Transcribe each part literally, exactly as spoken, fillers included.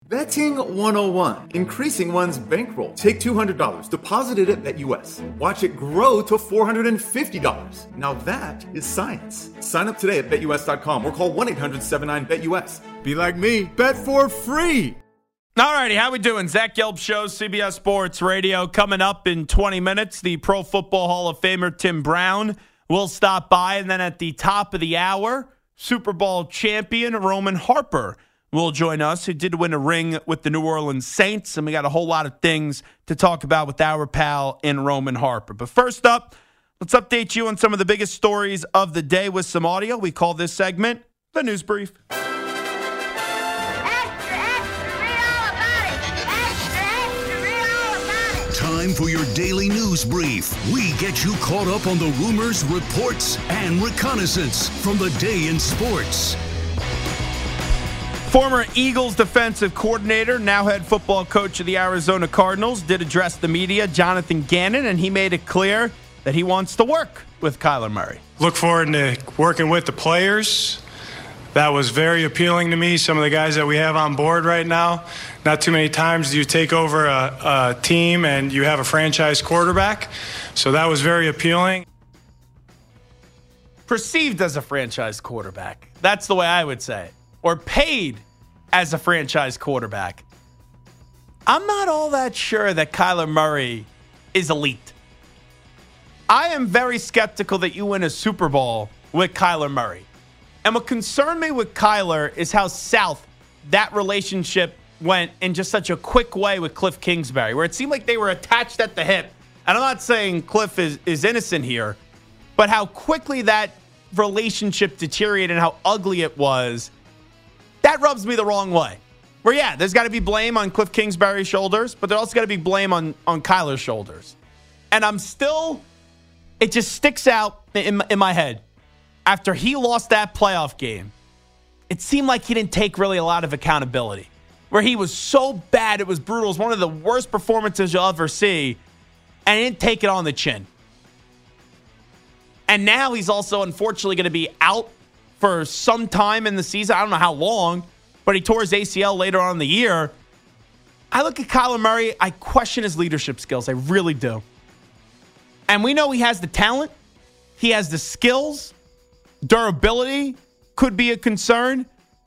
Betting one oh one. Increasing one's bankroll. Take two hundred dollars, deposit it at BetUS. Watch it grow to four hundred fifty dollars. Now that is science. Sign up today at Bet U S dot com or call one eight hundred seven nine bet U S. Be like me. Bet for free. All righty, how we doing? Zach Gelb Show, C B S Sports Radio. Coming up in twenty minutes, the Pro Football Hall of Famer Tim Brown will stop by. And then at the top of the hour, Super Bowl champion Roman Harper will join us, who did win a ring with the New Orleans Saints. And we got a whole lot of things to talk about with our pal in Roman Harper. But first up, let's update you on some of the biggest stories of the day with some audio. We call this segment The News Brief. Extra, extra, read all about it. Extra, extra, read all about it. Time for your daily news brief. We get you caught up on the rumors, reports, and reconnaissance from the day in sports. Former Eagles defensive coordinator, now head football coach of the Arizona Cardinals, did address the media, Jonathan Gannon, and he made it clear that he wants to work with Kyler Murray. Look forward to working with the players. That was very appealing to me, some of the guys that we have on board right now. Not too many times do you take over a, a team and you have a franchise quarterback. So that was very appealing. Perceived as a franchise quarterback. That's the way I would say it. Or paid as a franchise quarterback. I'm not all that sure that Kyler Murray is elite. I am very skeptical that you win a Super Bowl with Kyler Murray. And what concerned me with Kyler is how south that relationship went in just such a quick way with Cliff Kingsbury, where it seemed like they were attached at the hip. And I'm not saying Cliff is, is innocent here, but how quickly that relationship deteriorated and how ugly it was. That rubs me the wrong way. Where, yeah, there's got to be blame on Cliff Kingsbury's shoulders, but there's also got to be blame on, on Kyler's shoulders. And I'm still, it just sticks out in, in my head. After he lost that playoff game, it seemed like he didn't take really a lot of accountability. Where he was so bad, it was brutal. It was one of the worst performances you'll ever see, and he didn't take it on the chin. And now he's also, unfortunately, going to be out for some time in the season. I don't know how long, but he tore his A C L later on in the year. I look at Kyler Murray, I question his leadership skills. I really do. And we know he has the talent. He has the skills. Durability could be a concern.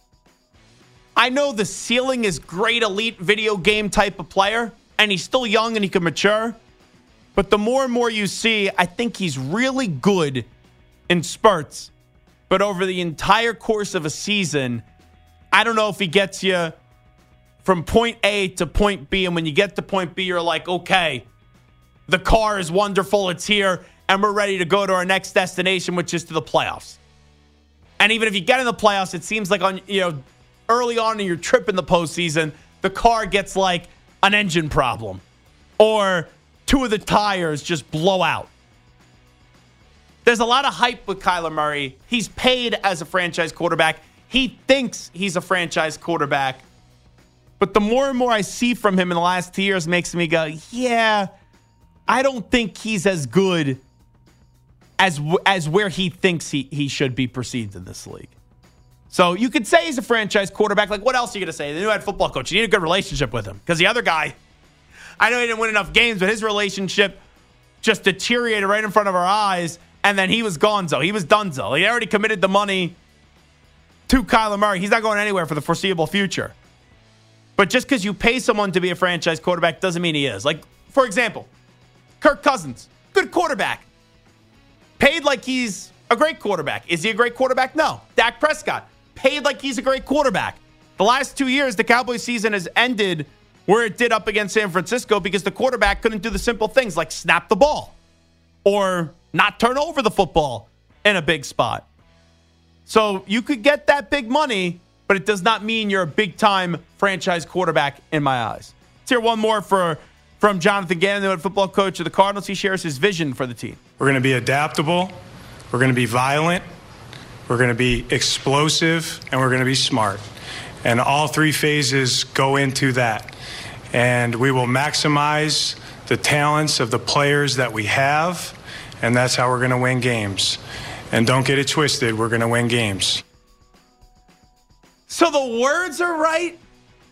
I know the ceiling is great, elite video game type of player, and he's still young and he can mature. But the more and more you see, I think he's really good in spurts. But over the entire course of a season, I don't know if he gets you from point A to point B. And when you get to point B, you're like, okay, the car is wonderful. It's here. And we're ready to go to our next destination, which is to the playoffs. And even if you get in the playoffs, it seems like on you know early on in your trip in the postseason, the car gets like an engine problem. Or two of the tires just blow out. There's a lot of hype with Kyler Murray. He's paid as a franchise quarterback. He thinks he's a franchise quarterback. But the more and more I see from him in the last two years makes me go, yeah, I don't think he's as good as as where he thinks he, he should be perceived in this league. So you could say he's a franchise quarterback. Like, what else are you going to say? The new head football coach, you need a good relationship with him. Because the other guy, I know he didn't win enough games, but his relationship just deteriorated right in front of our eyes. And then he was gonzo. He was donezo. He already committed the money to Kyler Murray. He's not going anywhere for the foreseeable future. But just because you pay someone to be a franchise quarterback doesn't mean he is. Like, for example, Kirk Cousins, good quarterback. Paid like he's a great quarterback. Is he a great quarterback? No. Dak Prescott, paid like he's a great quarterback. The last two years, the Cowboys season has ended where it did up against San Francisco because the quarterback couldn't do the simple things like snap the ball or not turn over the football in a big spot. So you could get that big money, but it does not mean you're a big-time franchise quarterback in my eyes. Let's hear one more for, from Jonathan Gannon, the head football coach of the Cardinals. He shares his vision for the team. We're going to be adaptable. We're going to be violent. We're going to be explosive, and we're going to be smart. And all three phases go into that. And we will maximize the talents of the players that we have, and that's how we're going to win games. And don't get it twisted, we're going to win games. So the words are right,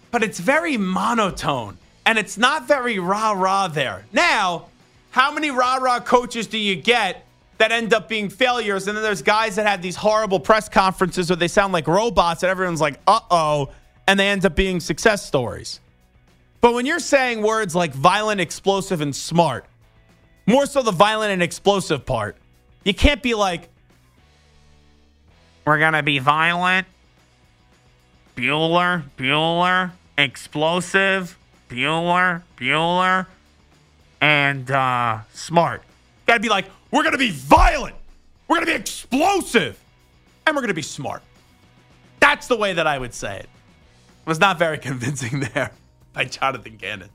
but it's very monotone, and it's not very rah-rah there. Now, how many rah-rah coaches do you get that end up being failures? And then there's guys that have these horrible press conferences where they sound like robots and everyone's like, uh-oh, and they end up being success stories. But when you're saying words like violent, explosive, and smart, more so the violent and explosive part, you can't be like, we're going to be violent, Bueller, Bueller, explosive, Bueller, Bueller, and uh, smart. Got to be like, we're going to be violent, we're going to be explosive, and we're going to be smart. That's the way that I would say it. It was not very convincing there by Jonathan Gannon.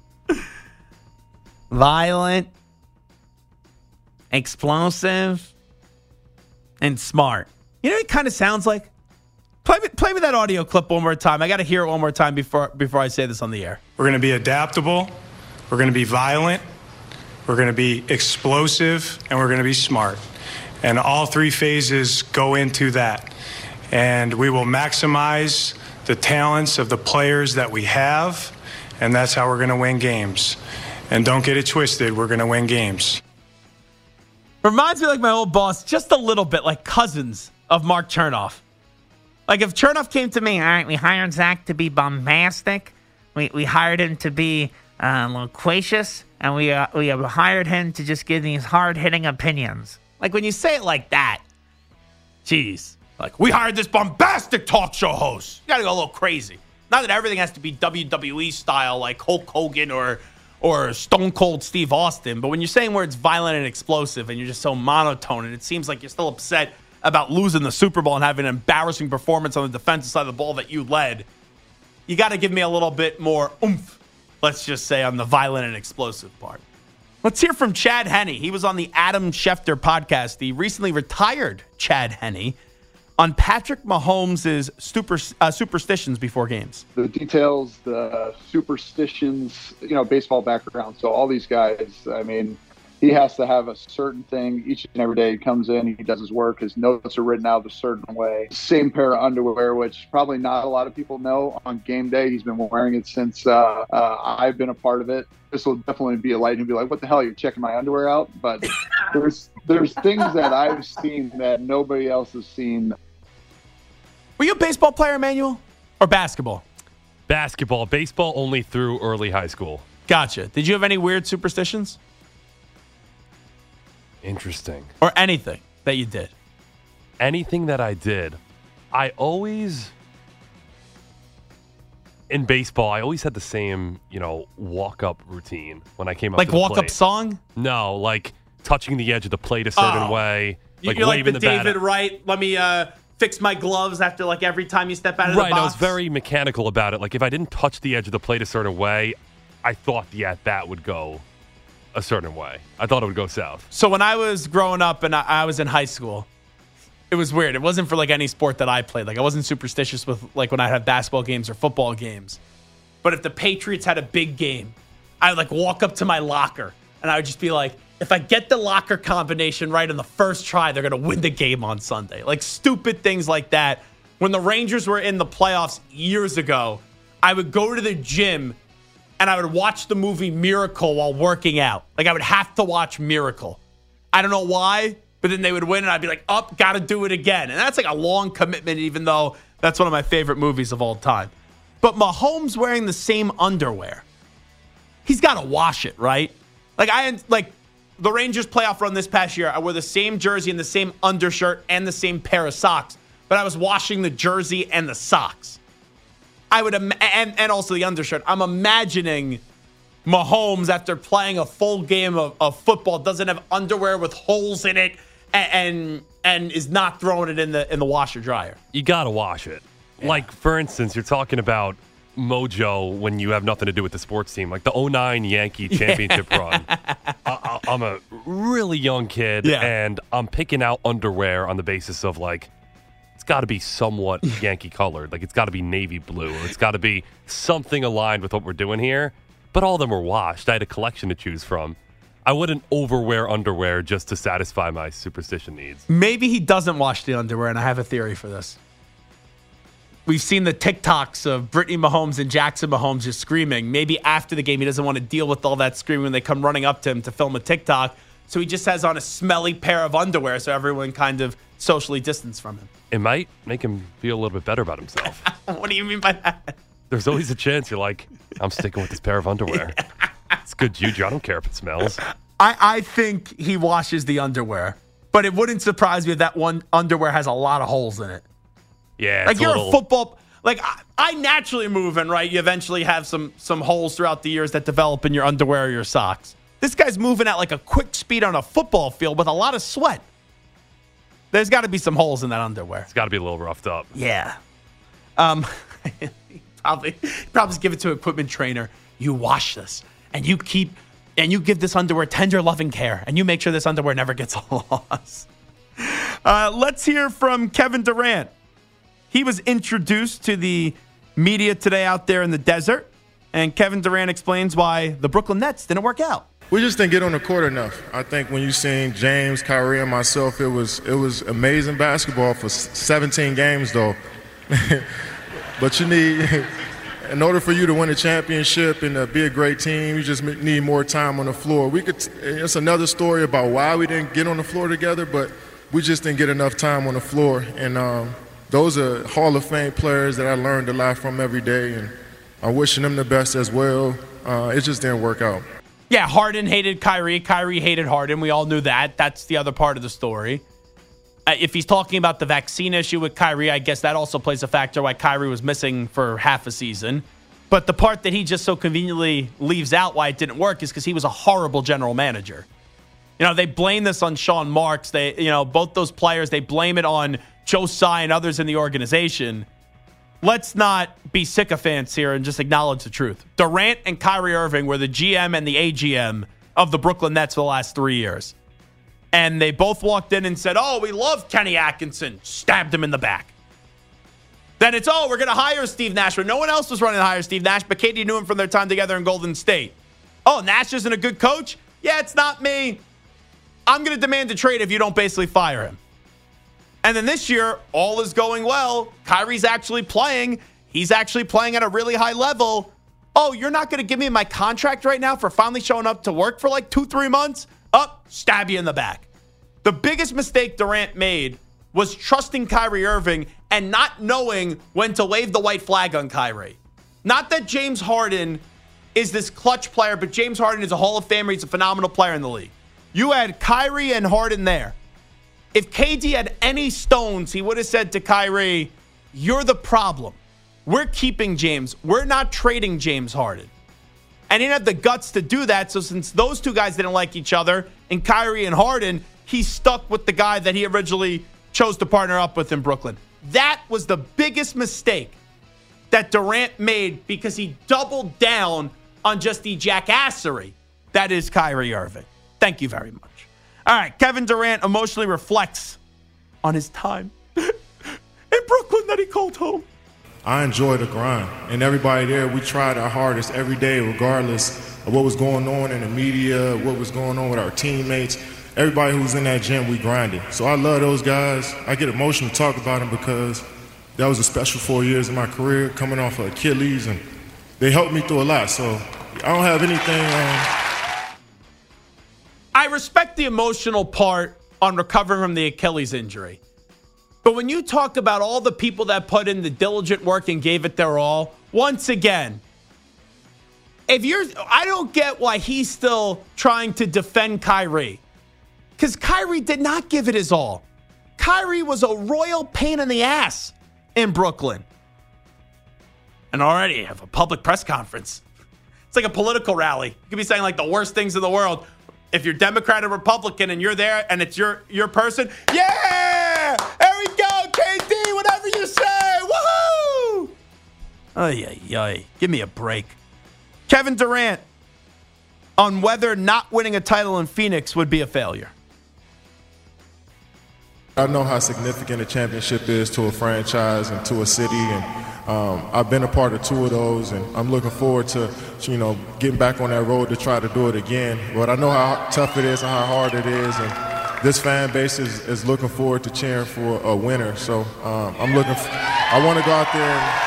Violent, explosive, and smart. You know what it kind of sounds like? Play me, play me that audio clip one more time. I got to hear it one more time before before I say this on the air. We're going to be adaptable. We're going to be violent. We're going to be explosive, and we're going to be smart. And all three phases go into that. And we will maximize the talents of the players that we have, and that's how we're going to win games. And don't get it twisted, we're going to win games. Reminds me like my old boss, just a little bit like cousins of Mark Chernoff. Like if Chernoff came to me, all right, we hired Zach to be bombastic. We we hired him to be uh, loquacious. And we uh, we have hired him to just give these hard-hitting opinions. Like when you say it like that, geez. Like, we hired this bombastic talk show host. You got to go a little crazy. Not that everything has to be W W E style like Hulk Hogan or or Stone Cold Steve Austin. But when you're saying words violent and explosive and you're just so monotone and it seems like you're still upset about losing the Super Bowl and having an embarrassing performance on the defensive side of the ball that you led, you got to give me a little bit more oomph, let's just say, on the violent and explosive part. Let's hear from Chad Henne. He was on the Adam Schefter podcast, the recently retired Chad Henne, on Patrick Mahomes' super, uh, superstitions before games. The details, the superstitions, you know, baseball background. So all these guys, I mean, he has to have a certain thing each and every day. He comes in, he does his work, his notes are written out a certain way. Same pair of underwear, which probably not a lot of people know on game day. He's been wearing it since uh, uh, I've been a part of it. This will definitely be a light and be like, what the hell, you're checking my underwear out? But there's there's things that I've seen that nobody else has seen. Were you a baseball player, Emmanuel, or basketball? Basketball. Baseball only through early high school. Gotcha. Did you have any weird superstitions? Interesting. Or anything that you did? Anything that I did. I always, in baseball, I always had the same, you know, walk-up routine when I came up like to the walk-up plate. song? No, like touching the edge of the plate a certain oh. way. Like You're waving like the, the David bat. Wright, let me uh, fix my gloves after like every time you step out of right, the box. I was very mechanical about it. Like if I didn't touch the edge of the plate a certain way, I thought the at-bat would go a certain way. I thought it would go south. So when I was growing up and I, I was in high school, it was weird. It wasn't for like any sport that I played. Like I wasn't superstitious with like when I had basketball games or football games. But if the Patriots had a big game, I would like walk up to my locker and I would just be like, if I get the locker combination right on the first try, they're going to win the game on Sunday. Like stupid things like that. When the Rangers were in the playoffs years ago, I would go to the gym and I would watch the movie Miracle while working out. Like I would have to watch Miracle. I don't know why, but then they would win and I'd be like, up, oh, got to do it again. And that's like a long commitment, even though that's one of my favorite movies of all time. But Mahomes wearing the same underwear, he's got to wash it, right? Like I like the Rangers playoff run this past year, I wore the same jersey and the same undershirt and the same pair of socks, but I was washing the jersey and the socks. I would, im- and, and also the undershirt. I'm imagining Mahomes after playing a full game of, of football doesn't have underwear with holes in it and, and and is not throwing it in the in the washer dryer. You gotta wash it. Yeah. Like for instance, you're talking about mojo when you have nothing to do with the sports team, like the oh nine Yankee championship yeah. run. I, I'm a really young kid, yeah. and I'm picking out underwear on the basis of like, it's got to be somewhat Yankee colored. Like, it's got to be navy blue, or it's got to be something aligned with what we're doing here. But all of them were washed. I had a collection to choose from. I wouldn't overwear underwear just to satisfy my superstition needs. Maybe he doesn't wash the underwear, and I have a theory for this. we've seen the TikToks of Brittany Mahomes and Jackson Mahomes just screaming. Maybe after the game, he doesn't want to deal with all that screaming when they come running up to him to film a TikTok. So he just has on a smelly pair of underwear so everyone kind of socially distanced from him. It might make him feel a little bit better about himself. What do you mean by that? There's always a chance you're like, I'm sticking with this pair of underwear. It's good juju. I don't care if it smells. I, I think he washes the underwear, but it wouldn't surprise me if that one underwear has a lot of holes in it. Yeah, like it's you're a, little... a football. Like I, I naturally move, and right, you eventually have some some holes throughout the years that develop in your underwear or your socks. This guy's moving at like a quick speed on a football field with a lot of sweat. There's got to be some holes in that underwear. It's got to be a little roughed up. Yeah. Um, probably probably just give it to an equipment trainer. You wash this, and you keep, and you give this underwear tender, loving care, and you make sure this underwear never gets lost. Uh, let's hear from Kevin Durant. He was introduced to the media today out there in the desert, and Kevin Durant explains why the Brooklyn Nets didn't work out. We just didn't get on the court enough. I think when you seen James, Kyrie, and myself, it was it was amazing basketball for seventeen games, though. But you need, in order for you to win a championship and uh, be a great team, you just need more time on the floor. We could. It's another story about why we didn't get on the floor together, but we just didn't get enough time on the floor. And um, those are Hall of Fame players that I learned a lot from every day, and I'm wishing them the best as well. Uh, it just didn't work out. Yeah, Harden hated Kyrie. Kyrie hated Harden. We all knew that. That's the other part of the story. Uh, if he's talking about the vaccine issue with Kyrie, I guess that also plays a factor why Kyrie was missing for half a season. But the part that he just so conveniently leaves out why it didn't work is because he was a horrible general manager. You know, they blame this on Sean Marks. They, you know, both those players, they blame it on Joe Tsai and others in the organization. Let's not be sycophants here and just acknowledge the truth. Durant and Kyrie Irving were the G M and the A G M of the Brooklyn Nets for the last three years. And they both walked in and said, oh, we love Kenny Atkinson. Stabbed him in the back. Then it's, oh, we're going to hire Steve Nash. But no one else was running to hire Steve Nash, but Katie knew him from their time together in Golden State. Oh, Nash isn't a good coach? Yeah, it's not me. I'm going to demand a trade if you don't basically fire him. And then this year, all is going well. Kyrie's actually playing. He's actually playing at a really high level. Oh, you're not going to give me my contract right now for finally showing up to work for like two, three months? Up, stab you in the back. The biggest mistake Durant made was trusting Kyrie Irving and not knowing when to wave the white flag on Kyrie. Not that James Harden is this clutch player, but James Harden is a Hall of Famer. He's a phenomenal player in the league. You had Kyrie and Harden there. If K D had any stones, he would have said to Kyrie, you're the problem. We're keeping James. We're not trading James Harden. And he didn't have the guts to do that. So since those two guys didn't like each other, and Kyrie and Harden, he stuck with the guy that he originally chose to partner up with in Brooklyn. That was the biggest mistake that Durant made because he doubled down on just the jackassery that is Kyrie Irving. Thank you very much. All right, Kevin Durant emotionally reflects on his time in Brooklyn that he called home. I enjoy the grind, and everybody there, we tried our hardest every day, regardless of what was going on in the media, what was going on with our teammates. Everybody who was in that gym, we grinded. So I love those guys. I get emotional to talk about them because that was a special four years of my career, coming off of Achilles, and they helped me through a lot. So I don't have anything. Um... I respect the emotional part on recovering from the Achilles injury. But when you talk about all the people that put in the diligent work and gave it their all, once again, if you're, I don't get why he's still trying to defend Kyrie. Because Kyrie did not give it his all. Kyrie was a royal pain in the ass in Brooklyn. And already have a public press conference. It's like a political rally. You could be saying like the worst things in the world. If you're Democrat or Republican and you're there and it's your your person, yeah! There we go, K D, whatever you say, woohoo! Ay, ay, ay. Give me a break. Kevin Durant on whether not winning a title in Phoenix would be a failure. I know how significant a championship is to a franchise and to a city, and um, I've been a part of two of those, and I'm looking forward to, you know, getting back on that road to try to do it again. But I know how tough it is and how hard it is, and this fan base is, is looking forward to cheering for a winner. So um, I'm looking. For, I want to go out there. And,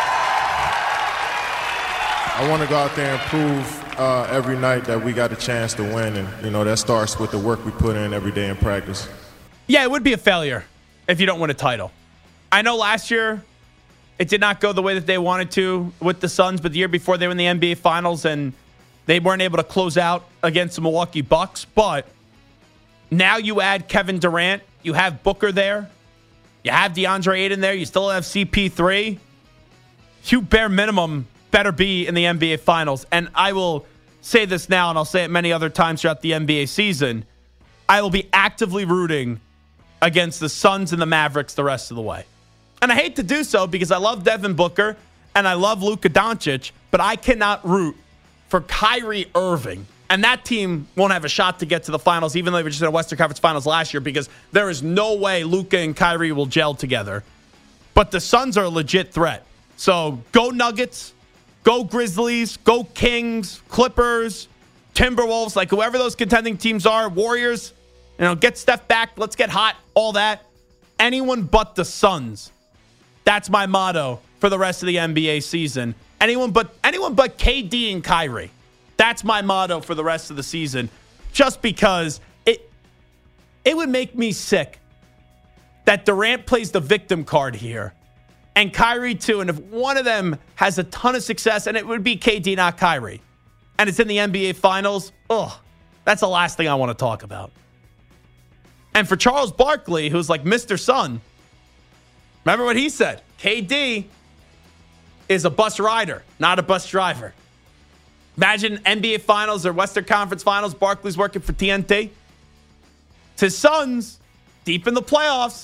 I want to go out there and prove uh, every night that we got a chance to win, and you know that starts with the work we put in every day in practice. Yeah, it would be a failure if you don't win a title. I know last year it did not go the way that they wanted to with the Suns, but the year before they were in the N B A Finals and they weren't able to close out against the Milwaukee Bucks. But now you add Kevin Durant, you have Booker there, you have DeAndre Ayton there, you still have C P three. You bare minimum better be in the N B A Finals. And I will say this now, and I'll say it many other times throughout the N B A season. I will be actively rooting against the Suns and the Mavericks the rest of the way. And I hate to do so because I love Devin Booker and I love Luka Doncic, but I cannot root for Kyrie Irving. And that team won't have a shot to get to the finals, even though they were just in the Western Conference Finals last year, because there is no way Luka and Kyrie will gel together. But the Suns are a legit threat. So go Nuggets. Go Grizzlies, go Kings, Clippers, Timberwolves, like whoever those contending teams are, Warriors, you know, get Steph back, let's get hot, all that. Anyone but the Suns. That's my motto for the rest of the N B A season. Anyone but anyone but K D and Kyrie. That's my motto for the rest of the season. Just because it it would make me sick that Durant plays the victim card here. And Kyrie, too. And if one of them has a ton of success, and it would be K D, not Kyrie, and it's in the N B A Finals, ugh, that's the last thing I want to talk about. And for Charles Barkley, who's like Mister Sun, remember what he said? K D is a bus rider, not a bus driver. Imagine N B A Finals or Western Conference Finals, Barkley's working for T N T. To his Suns, deep in the playoffs,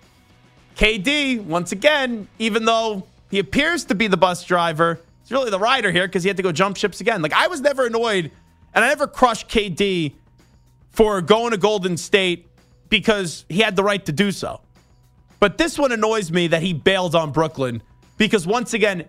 K D, once again, even though he appears to be the bus driver, he's really the rider here because he had to go jump ships again. Like, I was never annoyed, and I never crushed K D for going to Golden State because he had the right to do so. But this one annoys me that he bailed on Brooklyn because, once again,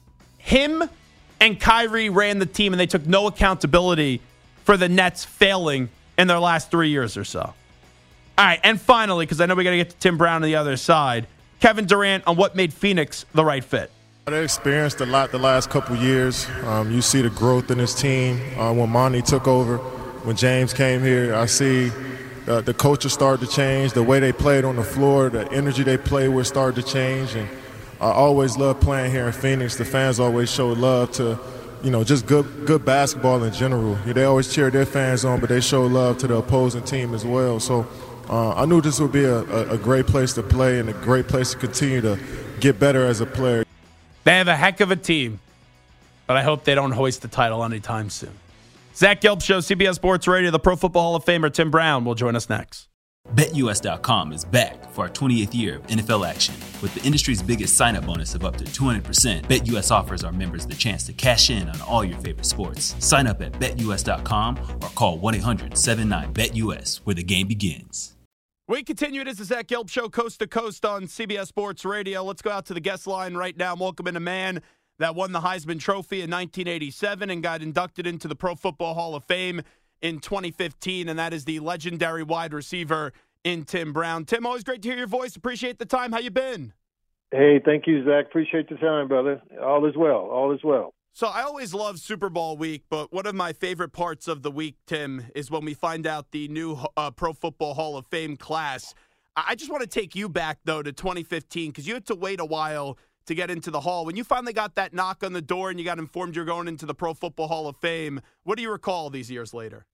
him and Kyrie ran the team, and they took no accountability for the Nets failing in their last three years or so. All right, and finally, because I know we got to get to Tim Brown on the other side, Kevin Durant on what made Phoenix the right fit. They experienced a lot the last couple years. Um, you see the growth in this team. Uh, when Monty took over, when James came here, I see uh, the coaches started to change. The way they played on the floor, the energy they played with started to change. And I always loved playing here in Phoenix. The fans always showed love to, you know, just good good basketball in general. Yeah, they always cheer their fans on, but they show love to the opposing team as well. So Uh, I knew this would be a, a, a great place to play and a great place to continue to get better as a player. They have a heck of a team, but I hope they don't hoist the title anytime soon. Zach Gelb Show, C B S Sports Radio. The Pro Football Hall of Famer Tim Brown will join us next. Bet U S dot com is back for our twentieth year of N F L action. With the industry's biggest sign-up bonus of up to two hundred percent, BetUS offers our members the chance to cash in on all your favorite sports. Sign up at Bet U S dot com or call one eight hundred seven nine bet U S where the game begins. We continue. It is the Zach Gelb Show, coast to coast on C B S Sports Radio. Let's go out to the guest line right now. Welcome in a man that won the Heisman Trophy in nineteen eighty-seven and got inducted into the Pro Football Hall of Fame in twenty fifteen, and that is the legendary wide receiver in Tim Brown. Tim, always great to hear your voice. Appreciate the time. How you been? Hey, thank you, Zach. Appreciate the time, brother. All is well. All is well. So I always love Super Bowl week, but one of my favorite parts of the week, Tim, is when we find out the new uh, Pro Football Hall of Fame class. I just want to take you back, though, to twenty fifteen, because you had to wait a while to get into the hall. When you finally got that knock on the door and you got informed you're going into the Pro Football Hall of Fame, what do you recall these years later?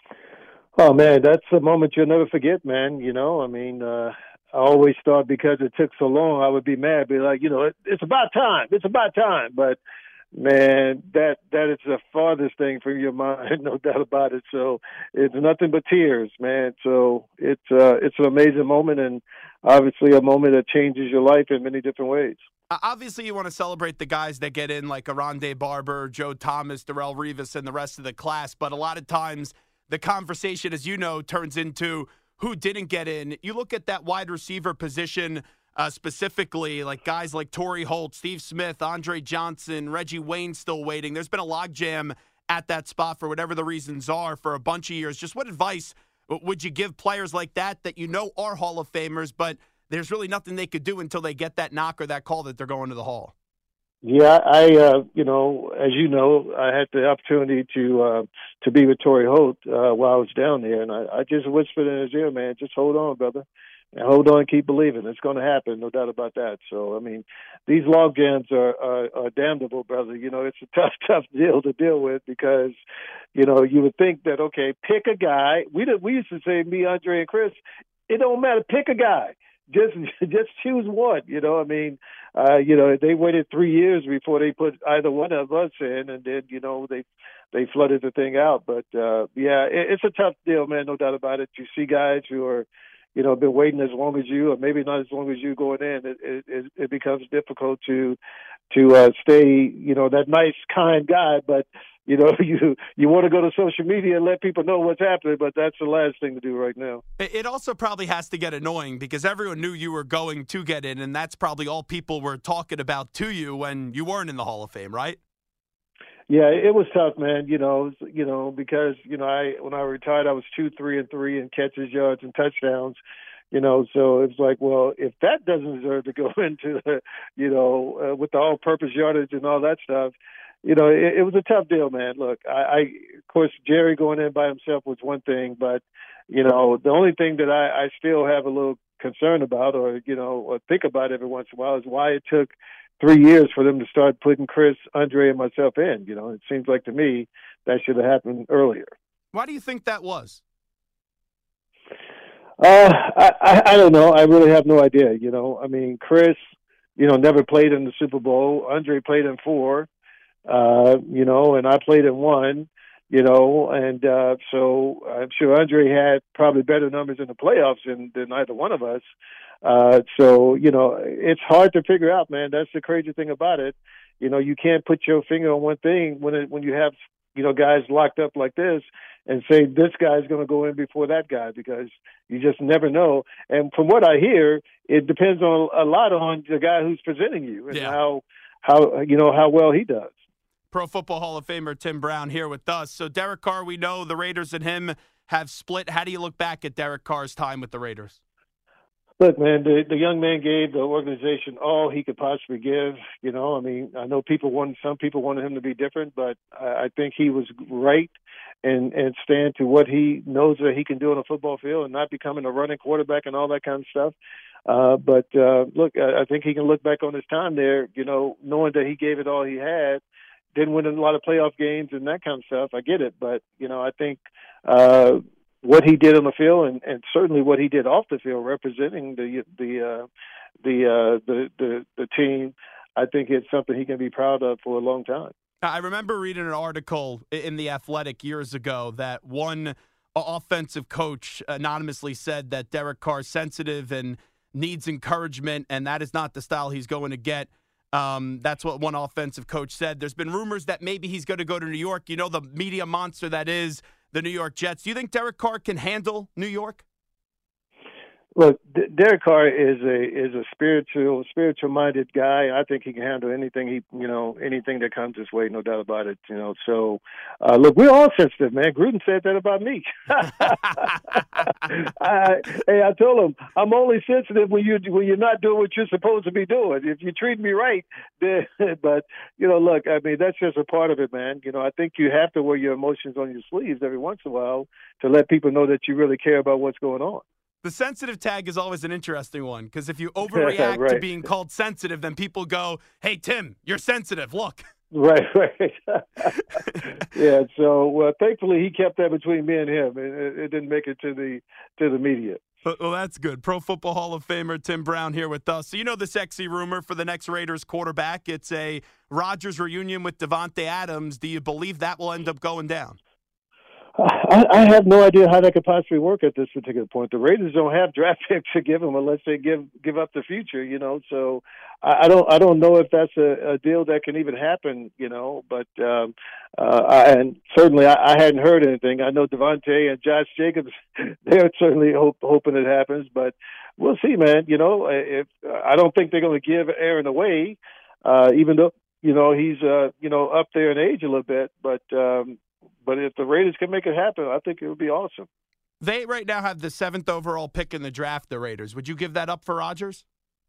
Oh, man, that's a moment you'll never forget, man. You know, I mean, uh, I always thought because it took so long, I would be mad, be like, you know, it, it's about time. It's about time. But, man, that that is the farthest thing from your mind, no doubt about it. So it's nothing but tears, man. So it's uh, it's an amazing moment, and obviously a moment that changes your life in many different ways. Uh, obviously, you want to celebrate the guys that get in, like Arondé Barber, Joe Thomas, Darrelle Revis, and the rest of the class. But a lot of times the conversation, as you know, turns into who didn't get in. You look at that wide receiver position uh, specifically, like guys like Torrey Holt, Steve Smith, Andre Johnson, Reggie Wayne still waiting. There's been a logjam at that spot for whatever the reasons are for a bunch of years. Just what advice W- Would you give players like that that you know are Hall of Famers, but there's really nothing they could do until they get that knock or that call that they're going to the Hall? Yeah, I, uh, you know, as you know, I had the opportunity to uh, to be with Torrey Holt uh, while I was down there, and I, I just whispered in his ear, man, just hold on, brother, and hold on, keep believing. It's going to happen, no doubt about that. So, I mean, these log jams are, are, are damnable, brother. You know, it's a tough, tough deal to deal with because, you know, you would think that, okay, pick a guy. We did, we used to say, me, Andre, and Chris, it don't matter, pick a guy. Just just choose one, you know. I mean, uh, you know, they waited three years before they put either one of us in, and then, you know, they they flooded the thing out. But, uh, yeah, it, it's a tough deal, man, no doubt about it. You see guys who are, you know, been waiting as long as you, or maybe not as long as you going in. It it, it becomes difficult to to uh, stay, you know, that nice, kind guy, but you know, you you want to go to social media and let people know what's happening, but that's the last thing to do right now. It also probably has to get annoying because everyone knew you were going to get in, and that's probably all people were talking about to you when you weren't in the Hall of Fame, right? Yeah, it was tough, man. You know, you know, because you know, I when I retired, I was two, three, and three in catches, yards, and touchdowns. You know, so it's like, well, if that doesn't deserve to go into the, you know, uh, with the all-purpose yardage and all that stuff. You know, it, it was a tough deal, man. Look, I, I, of course, Jerry going in by himself was one thing, but, you know, the only thing that I, I still have a little concern about or, you know, or think about every once in a while is why it took three years for them to start putting Chris, Andre, and myself in. You know, it seems like to me that should have happened earlier. Why do you think that was? Uh, I, I, I don't know. I really have no idea. You know, I mean, Chris, you know, never played in the Super Bowl. Andre played in four. Uh, you know, and I played in one, you know, and uh, so I'm sure Andre had probably better numbers in the playoffs than, than either one of us. Uh, so, you know, it's hard to figure out, man. That's the crazy thing about it. You know, you can't put your finger on one thing when it, when you have, you know, guys locked up like this and say this guy's going to go in before that guy because you just never know. And from what I hear, it depends on a lot on the guy who's presenting you and yeah. how, how, you know, how well he does. Pro Football Hall of Famer Tim Brown here with us. So Derek Carr, we know the Raiders and him have split. How do you look back at Derek Carr's time with the Raiders? Look, man, the, the young man gave the organization all he could possibly give. You know, I mean, I know people want some people wanted him to be different, but I, I think he was right and and stand to what he knows that he can do on a football field and not becoming a running quarterback and all that kind of stuff. Uh, but uh, look, I, I think he can look back on his time there, you know, knowing that he gave it all he had. Didn't win a lot of playoff games and that kind of stuff. I get it, but you know, I think uh, what he did on the field and, and certainly what he did off the field, representing the the uh, the, uh, the the the team, I think it's something he can be proud of for a long time. I remember reading an article in The Athletic years ago that one offensive coach anonymously said that Derek Carr's sensitive and needs encouragement, and that is not the style he's going to get. Um, that's what one offensive coach said. There's been rumors that maybe he's going to go to New York. You know, the media monster that is the New York Jets. Do you think Derek Carr can handle New York? Look, D- Derek Carr is a is a spiritual spiritual minded guy. I think he can handle anything he you know anything that comes his way, no doubt about it. You know, so uh, look, we're all sensitive, man. Gruden said that about me. I, hey, I told him I'm only sensitive when you when you're not doing what you're supposed to be doing. If you treat me right, then, but you know, look, I mean that's just a part of it, man. You know, I think you have to wear your emotions on your sleeves every once in a while to let people know that you really care about what's going on. The sensitive tag is always an interesting one because if you overreact right. to being called sensitive, then people go, hey, Tim, you're sensitive. Look. Right, right. yeah, so well, thankfully he kept that between me and him. It, it didn't make it to the to the media. Well, that's good. Pro Football Hall of Famer Tim Brown here with us. So you know the sexy rumor for the next Raiders quarterback. It's a Rodgers reunion with Davante Adams. Do you believe that will end up going down? I, I have no idea how that could possibly work at this particular point. The Raiders don't have draft picks to give them unless they give give up the future, you know. So I, I don't I don't know if that's a, a deal that can even happen, you know. But um, uh, I, and certainly I, I hadn't heard anything. I know Davante and Josh Jacobs, they're certainly hope, hoping it happens, but we'll see, man. You know, if I don't think they're going to give Aaron away, uh, even though you know he's uh, you know up there in age a little bit, but. Um, But if the Raiders can make it happen, I think it would be awesome. They right now have the seventh overall pick in the draft, the Raiders. Would you give that up for Rodgers?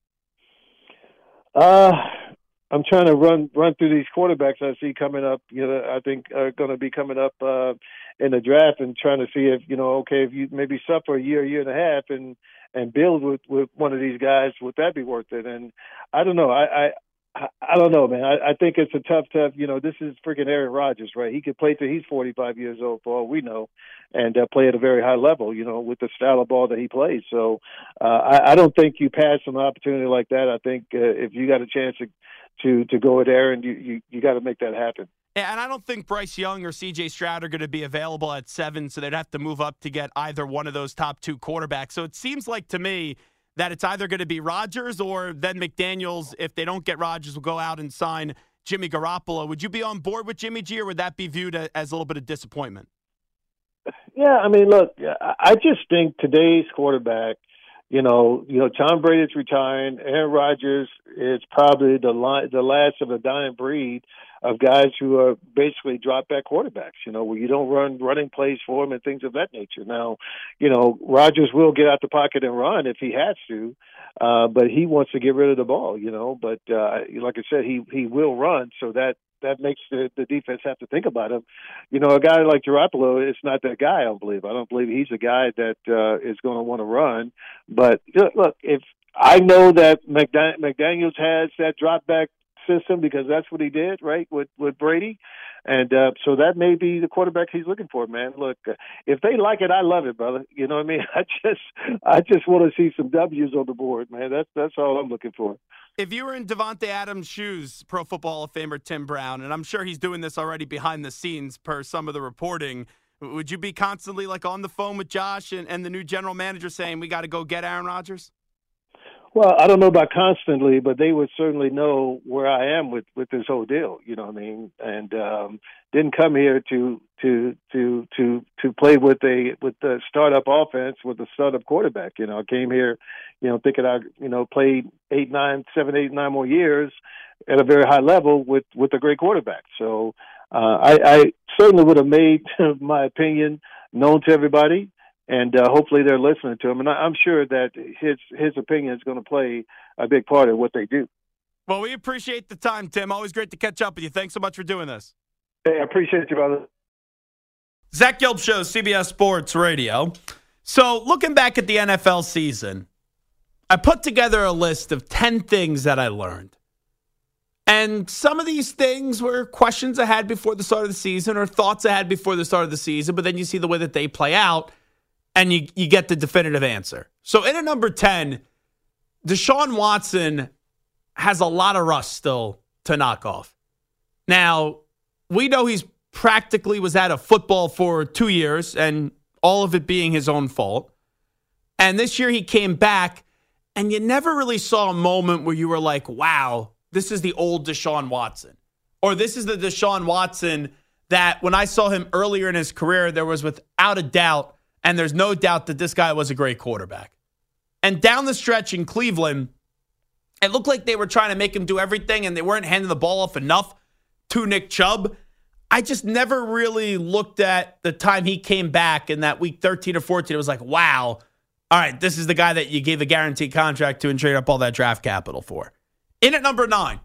Uh, I'm trying to run run through these quarterbacks I see coming up. You know, I think are going to be coming up uh, in the draft, and trying to see if you know, okay, if you maybe suffer a year, year and a half, and and build with, with one of these guys, would that be worth it? And I don't know. I I, I don't know, man. I, I think it's a tough, tough. You know, this is freaking Aaron Rodgers, right? He could play till he's forty-five years old, for all we know, and uh, play at a very high level. You know, with the style of ball that he plays. So uh, I, I don't think you pass an opportunity like that. I think uh, if you got a chance to to to go with Aaron, you you, you got to make that happen. Yeah, and I don't think Bryce Young or C J Stroud are going to be available at seven, so they'd have to move up to get either one of those top two quarterbacks. So it seems like to me that it's either going to be Rodgers or then McDaniels. If they don't get Rodgers, will go out and sign Jimmy Garoppolo. Would you be on board with Jimmy G, or would that be viewed as a little bit of disappointment? Yeah, I mean, look, I just think today's quarterback, you know, you know, Tom Brady's retiring. Aaron Rodgers is probably the li- the last of a dying breed of guys who are basically drop back quarterbacks. You know, where you don't run running plays for him and things of that nature. Now, you know, Rodgers will get out the pocket and run if he has to, uh, but he wants to get rid of the ball. You know, but uh, like I said, he he will run, so that. That makes the, the defense have to think about him. You know, a guy like Garoppolo, it's not that guy, I don't believe. I don't believe he's a guy that uh, is going to want to run. But, look, if I know that McDan- McDaniels has that drop back system because that's what he did, right, with, with Brady. And uh, so that may be the quarterback he's looking for, man. Look, uh, if they like it, I love it, brother. You know what I mean? I just I just want to see some W's on the board, man. That's, that's all I'm looking for. If you were in Devontae Adams' shoes, Pro Football Hall of Famer Tim Brown, and I'm sure he's doing this already behind the scenes per some of the reporting, would you be constantly like on the phone with Josh and, and the new general manager saying, we got to go get Aaron Rodgers? Well, I don't know about constantly, but they would certainly know where I am with, with this whole deal. You know what I mean? And um, didn't come here to to to to to play with a with the startup offense with a startup quarterback. You know, I came here, you know, thinking I you know played eight, nine, seven, eight, nine more years at a very high level with with a great quarterback. So uh, I, I certainly would have made my opinion known to everybody. And uh, hopefully they're listening to him. And I'm sure that his his opinion is going to play a big part of what they do. Well, we appreciate the time, Tim. Always great to catch up with you. Thanks so much for doing this. Hey, I appreciate you, brother. Zach Gelb Show, C B S Sports Radio. So looking back at the N F L season, I put together a list of ten things that I learned. And some of these things were questions I had before the start of the season or thoughts I had before the start of the season, but then you see the way that they play out. And you, you get the definitive answer. So in at number ten, Deshaun Watson has a lot of rust still to knock off. Now, we know he's practically was out of football for two years, and all of it being his own fault. And this year he came back, and you never really saw a moment where you were like, wow, this is the old Deshaun Watson. Or this is the Deshaun Watson that when I saw him earlier in his career, there was without a doubt, and there's no doubt that this guy was a great quarterback. And down the stretch in Cleveland, it looked like they were trying to make him do everything and they weren't handing the ball off enough to Nick Chubb. I just never really looked at the time he came back in that week thirteen or fourteen. It was like, wow, all right, this is the guy that you gave a guaranteed contract to and trade up all that draft capital for. In at number nine,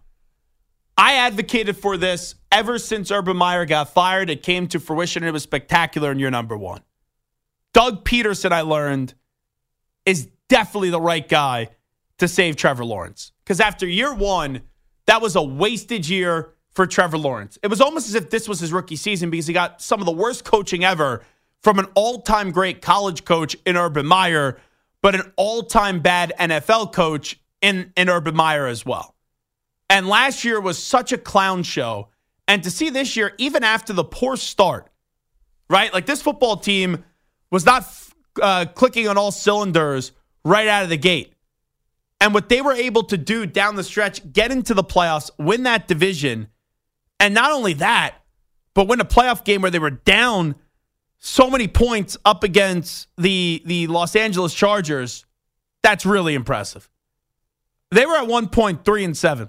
I advocated for this ever since Urban Meyer got fired. It came to fruition and it was spectacular in year number one. Doug Peterson, I learned, is definitely the right guy to save Trevor Lawrence. Because after year one, that was a wasted year for Trevor Lawrence. It was almost as if this was his rookie season because he got some of the worst coaching ever from an all-time great college coach in Urban Meyer, but an all-time bad N F L coach in, in Urban Meyer as well. And last year was such a clown show. And to see this year, even after the poor start, right? Like this football team was not uh, clicking on all cylinders right out of the gate. And what they were able to do down the stretch, get into the playoffs, win that division, and not only that, but win a playoff game where they were down so many points up against the, the Los Angeles Chargers, that's really impressive. They were at one point three and seven.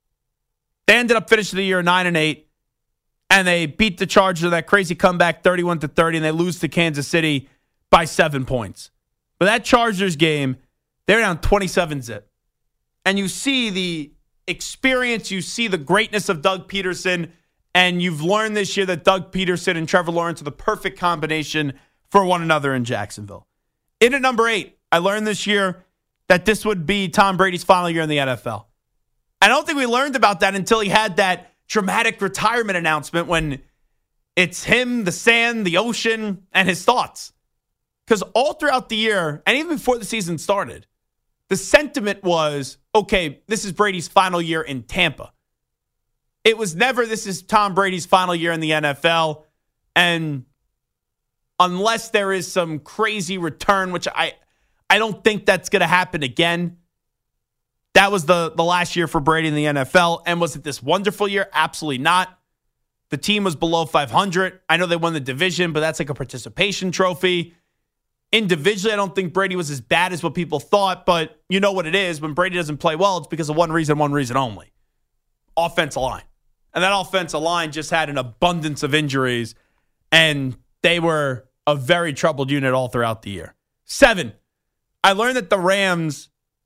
They ended up finishing the year nine and eight, and they beat the Chargers in that crazy comeback thirty-one to thirty, and they lose to Kansas City by seven points. But that Chargers game, they're down twenty-seven zip. And you see the experience, you see the greatness of Doug Peterson, and you've learned this year that Doug Peterson and Trevor Lawrence are the perfect combination for one another in Jacksonville. In at number eight, I learned this year that this would be Tom Brady's final year in the N F L. I don't think we learned about that until he had that dramatic retirement announcement when it's him, the sand, the ocean, and his thoughts. Because all throughout the year, and even before the season started, the sentiment was, okay, this is Brady's final year in Tampa. It was never, this is Tom Brady's final year in the N F L. And unless there is some crazy return, which I, I don't think that's going to happen again, that was the, the last year for Brady in the N F L. And was it this wonderful year? Absolutely not. The team was below five hundred. I know they won the division, but that's like a participation trophy. Individually, I don't think Brady was as bad as what people thought, but you know what it is. When Brady doesn't play well, it's because of one reason, one reason only. Offensive line. And that offensive line just had an abundance of injuries, and they were a very troubled unit all throughout the year. Seven, I learned that the Rams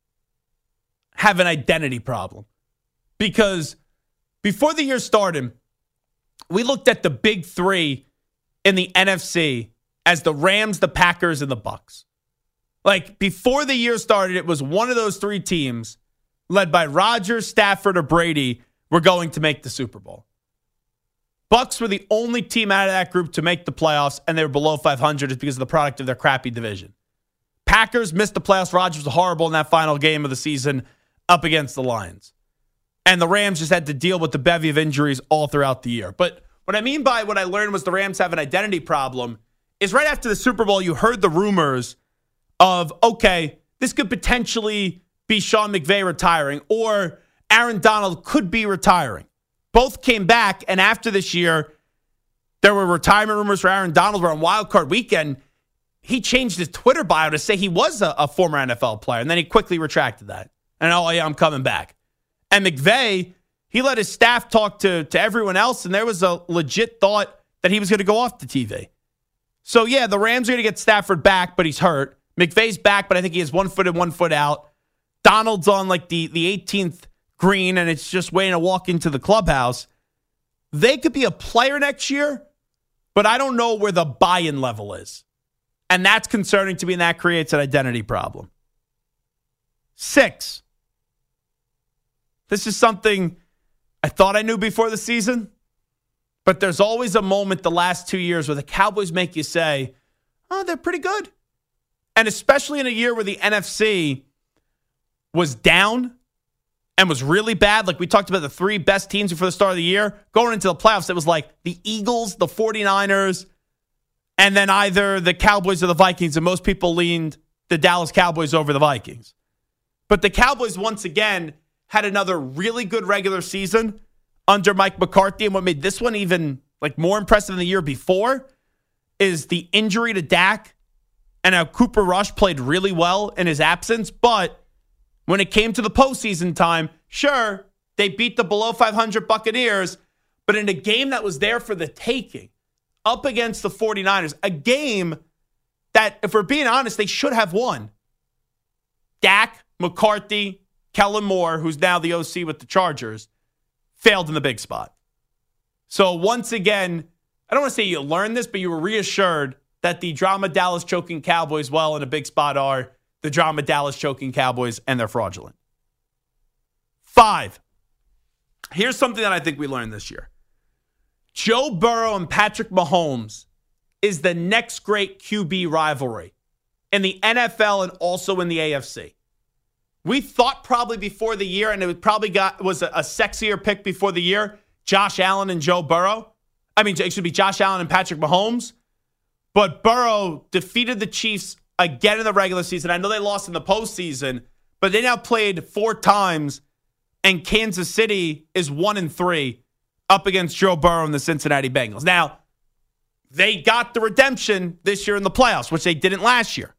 have an identity problem. Because before the year started, we looked at the big three in the N F C as the Rams, the Packers, and the Bucs. Like, before the year started, it was one of those three teams, led by Rodgers, Stafford, or Brady, were going to make the Super Bowl. Bucs were the only team out of that group to make the playoffs, and they were below five hundred just because of the product of their crappy division. Packers missed the playoffs. Rodgers was horrible in that final game of the season up against the Lions. And the Rams just had to deal with the bevy of injuries all throughout the year. But what I mean by what I learned was the Rams have an identity problem is right after the Super Bowl, you heard the rumors of, okay, this could potentially be Sean McVay retiring or Aaron Donald could be retiring. Both came back, and after this year, there were retirement rumors for Aaron Donald. Where on Wild Card Weekend, he changed his Twitter bio to say he was a, a former N F L player, and then he quickly retracted that. And, oh, yeah, I'm coming back. And McVay, he let his staff talk to, to everyone else, and there was a legit thought that he was going to go off the T V. So, yeah, the Rams are going to get Stafford back, but he's hurt. McVay's back, but I think he has one foot in, one foot out. Donald's on, like, the, the eighteenth green, and it's just waiting to walk into the clubhouse. They could be a player next year, but I don't know where the buy-in level is. And that's concerning to me, and that creates an identity problem. Six. This is something I thought I knew before the season, but there's always a moment the last two years where the Cowboys make you say, oh, they're pretty good. And especially in a year where the N F C was down and was really bad. Like we talked about the three best teams before the start of the year. Going into the playoffs, it was like the Eagles, the 49ers, and then either the Cowboys or the Vikings. And most people leaned the Dallas Cowboys over the Vikings. But the Cowboys, once again, had another really good regular season under Mike McCarthy. And what made this one even like more impressive than the year before is the injury to Dak and how Cooper Rush played really well in his absence. But when it came to the postseason time, sure, they beat the below five hundred Buccaneers, but in a game that was there for the taking, up against the 49ers, a game that, if we're being honest, they should have won. Dak, McCarthy, Kellen Moore, who's now the O C with the Chargers, failed in the big spot. So once again, I don't want to say you learned this, but you were reassured that the drama Dallas choking Cowboys well in a big spot are the drama Dallas choking Cowboys, and they're fraudulent. Five. Here's something that I think we learned this year. Joe Burrow and Patrick Mahomes is the next great Q B rivalry in the N F L and also in the A F C. We thought probably before the year, and it probably got was a, a sexier pick before the year, Josh Allen and Joe Burrow. I mean, it should be Josh Allen and Patrick Mahomes. But Burrow defeated the Chiefs again in the regular season. I know they lost in the postseason, but they now played four times, and Kansas City is one and three up against Joe Burrow and the Cincinnati Bengals. Now, they got the redemption this year in the playoffs, which they didn't last year.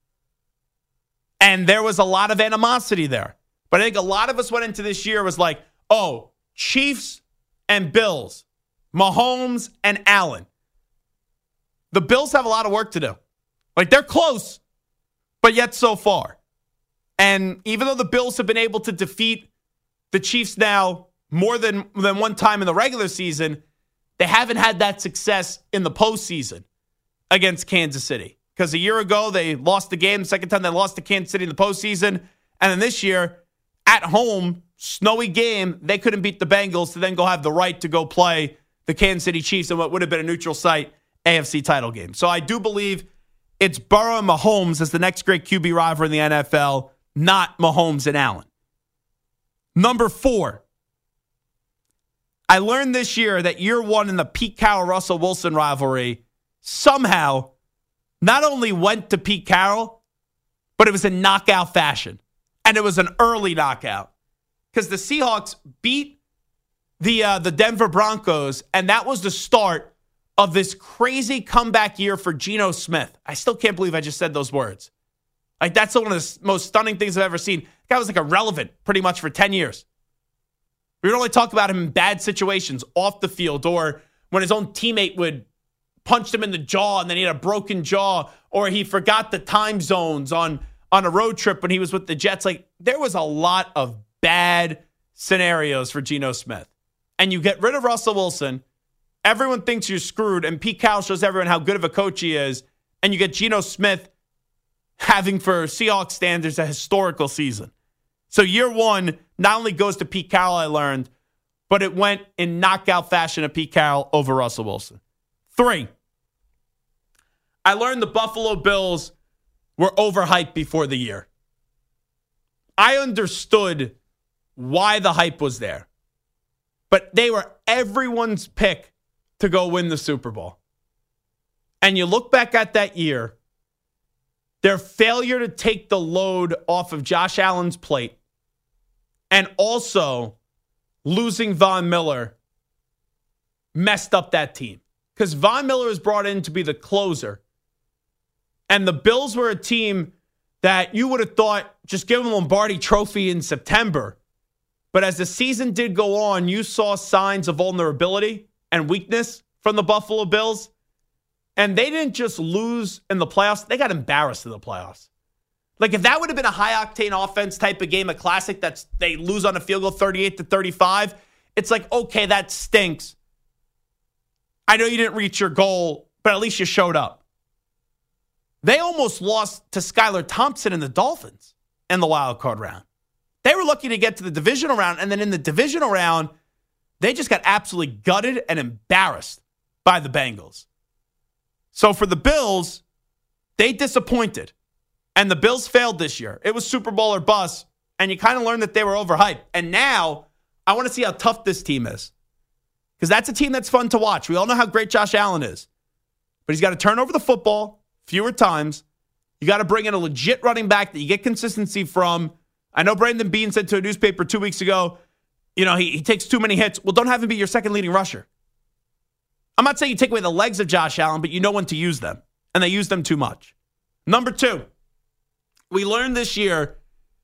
And there was a lot of animosity there. But I think a lot of us went into this year was like, oh, Chiefs and Bills, Mahomes and Allen. The Bills have a lot of work to do. Like, they're close, but yet so far. And even though the Bills have been able to defeat the Chiefs now more than, than one time in the regular season, they haven't had that success in the postseason against Kansas City. Because a year ago, they lost the game. The second time, they lost to Kansas City in the postseason. And then this year, at home, snowy game, they couldn't beat the Bengals to then go have the right to go play the Kansas City Chiefs in what would have been a neutral site A F C title game. So I do believe it's Burrow and Mahomes as the next great Q B rivalry in the N F L, not Mahomes and Allen. Number four, I learned this year that year one in the Pete Carroll-Russell Wilson rivalry somehow not only went to Pete Carroll, but it was in knockout fashion. And it was an early knockout because the Seahawks beat the uh, the Denver Broncos, and that was the start of this crazy comeback year for Geno Smith. I still can't believe I just said those words. Like, that's one of the most stunning things I've ever seen. The guy was like irrelevant pretty much for ten years. We would only talk about him in bad situations off the field, or when his own teammate would punch him in the jaw and then he had a broken jaw, or he forgot the time zones on, on a road trip when he was with the Jets. Like, there was a lot of bad scenarios for Geno Smith. And you get rid of Russell Wilson, everyone thinks you're screwed, and Pete Carroll shows everyone how good of a coach he is, and you get Geno Smith having, for Seahawks standards, a historical season. So year one not only goes to Pete Carroll, I learned, but it went in knockout fashion to Pete Carroll over Russell Wilson. Three, I learned the Buffalo Bills were overhyped before the year. I understood why the hype was there, but they were everyone's pick to go win the Super Bowl. And you look back at that year, their failure to take the load off of Josh Allen's plate, and also losing Von Miller messed up that team. Because Von Miller was brought in to be the closer. And the Bills were a team that you would have thought, just give them a Lombardi trophy in September. But as the season did go on, you saw signs of vulnerability and weakness from the Buffalo Bills. And they didn't just lose in the playoffs, they got embarrassed in the playoffs. Like, if that would have been a high-octane offense type of game, a classic that's they lose on a field goal thirty-eight to thirty-five, it's like, okay, that stinks. I know you didn't reach your goal, but at least you showed up. They almost lost to Skylar Thompson and the Dolphins in the wild card round. They were lucky to get to the divisional round, and then in the divisional round, they just got absolutely gutted and embarrassed by the Bengals. So for the Bills, they disappointed. And the Bills failed this year. It was Super Bowl or bust, and you kind of learned that they were overhyped. And now, I want to see how tough this team is. Because that's a team that's fun to watch. We all know how great Josh Allen is. But he's got to turn over the football fewer times. You got to bring in a legit running back that you get consistency from. I know Brandon Beane said to a newspaper two weeks ago, you know, he, he takes too many hits. Well, don't have him be your second leading rusher. I'm not saying you take away the legs of Josh Allen, but you know when to use them. And they use them too much. Number two, we learned this year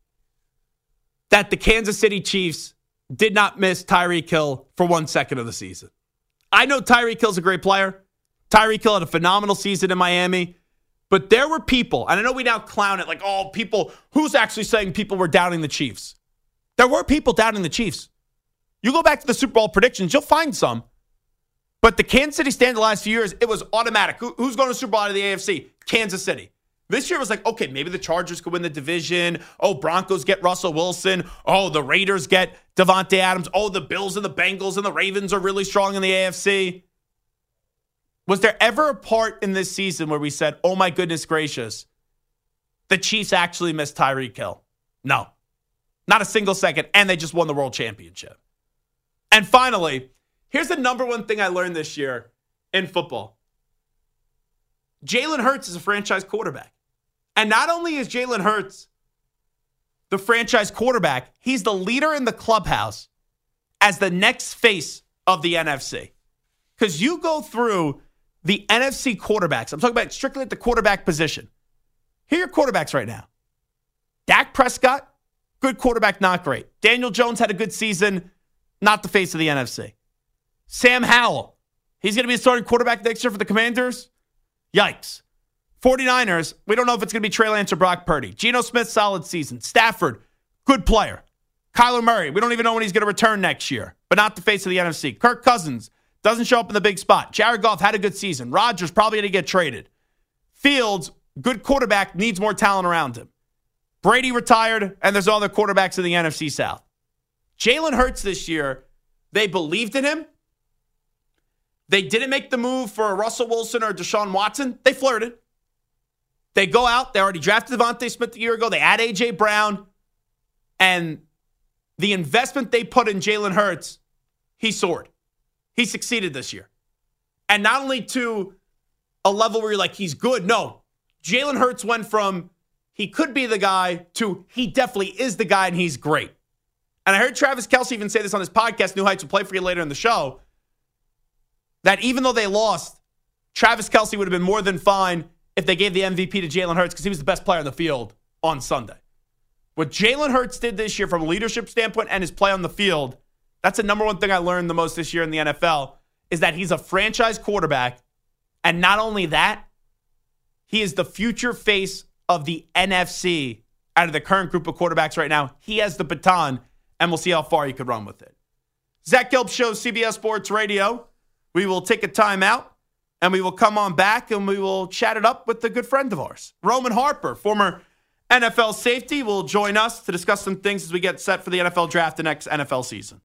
that the Kansas City Chiefs did not miss Tyreek Hill for one second of the season. I know Tyreek Hill's a great player. Tyreek Hill had a phenomenal season in Miami. But there were people, and I know we now clown it like, oh, people, who's actually saying people were doubting the Chiefs? There were people doubting the Chiefs. You go back to the Super Bowl predictions, you'll find some. But the Kansas City stand the last few years, it was automatic. Who, who's going to Super Bowl out of the A F C? Kansas City. This year was like, okay, maybe the Chargers could win the division. Oh, Broncos get Russell Wilson. Oh, the Raiders get Devontae Adams. Oh, the Bills and the Bengals and the Ravens are really strong in the A F C. Was there ever a part in this season where we said, oh my goodness gracious, the Chiefs actually missed Tyreek Hill? No. Not a single second, and they just won the world championship. And finally, here's the number one thing I learned this year in football. Jalen Hurts is a franchise quarterback. And not only is Jalen Hurts the franchise quarterback, he's the leader in the clubhouse as the next face of the N F C. Because you go through the N F C quarterbacks. I'm talking about strictly at the quarterback position. Here are your quarterbacks right now. Dak Prescott, good quarterback, not great. Daniel Jones had a good season, not the face of the N F C. Sam Howell, he's going to be a starting quarterback next year for the Commanders? Yikes. 49ers, we don't know if it's going to be Trey Lance or Brock Purdy. Geno Smith, solid season. Stafford, good player. Kyler Murray, we don't even know when he's going to return next year, but not the face of the N F C. Kirk Cousins doesn't show up in the big spot. Jared Goff had a good season. Rodgers probably going to get traded. Fields, good quarterback, needs more talent around him. Brady retired, and there's other quarterbacks in the N F C South. Jalen Hurts this year, they believed in him. They didn't make the move for Russell Wilson or Deshaun Watson. They flirted. They go out. They already drafted Devontae Smith a year ago. They add A J. Brown. And the investment they put in Jalen Hurts, he soared. He succeeded this year. And not only to a level where you're like, he's good. No. Jalen Hurts went from he could be the guy to he definitely is the guy and he's great. And I heard Travis Kelce even say this on his podcast, New Heights will play for you later in the show, that even though they lost, Travis Kelce would have been more than fine if they gave the M V P to Jalen Hurts because he was the best player on the field on Sunday. What Jalen Hurts did this year from a leadership standpoint and his play on the field, that's the number one thing I learned the most this year in the N F L, is that he's a franchise quarterback. And not only that, he is the future face of the N F C out of the current group of quarterbacks right now. He has the baton, and we'll see how far he could run with it. Zach Gelb Show, C B S Sports Radio. We will take a timeout, and we will come on back, and we will chat it up with a good friend of ours. Roman Harper, former N F L safety, will join us to discuss some things as we get set for the N F L draft the next N F L season.